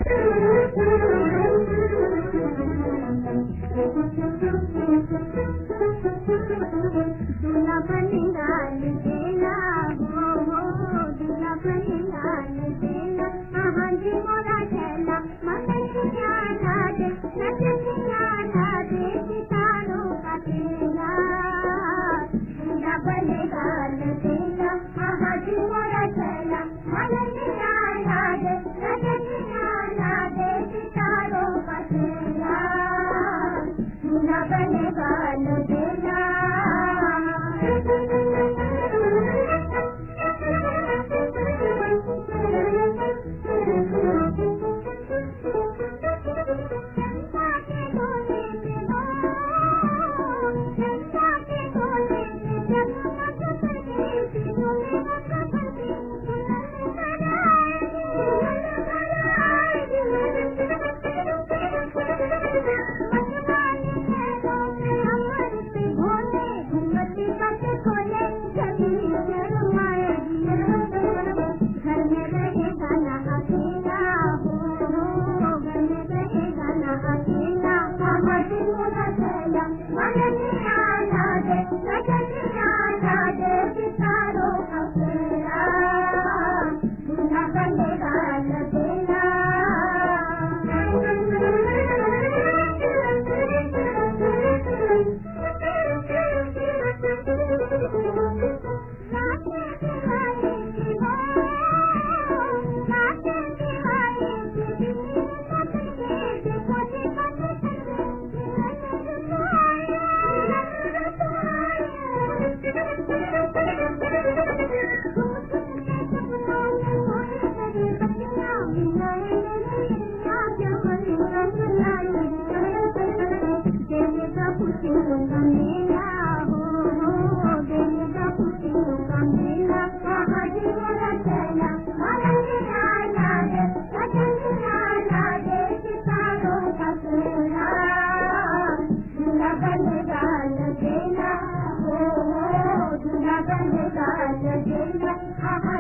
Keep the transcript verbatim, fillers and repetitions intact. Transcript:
दूल्हा बनेगा देना हो हो दूल्हा बनेगा देना हाँ जी मोरा चला मकसिया दे नचसिया दे सितारों का खेला दूल्हा बनेगा देना हाँ जी मोरा चला मकसिया दे नचसिया दे सितारों का खेला दूल्हा बनेगा देना Thank you.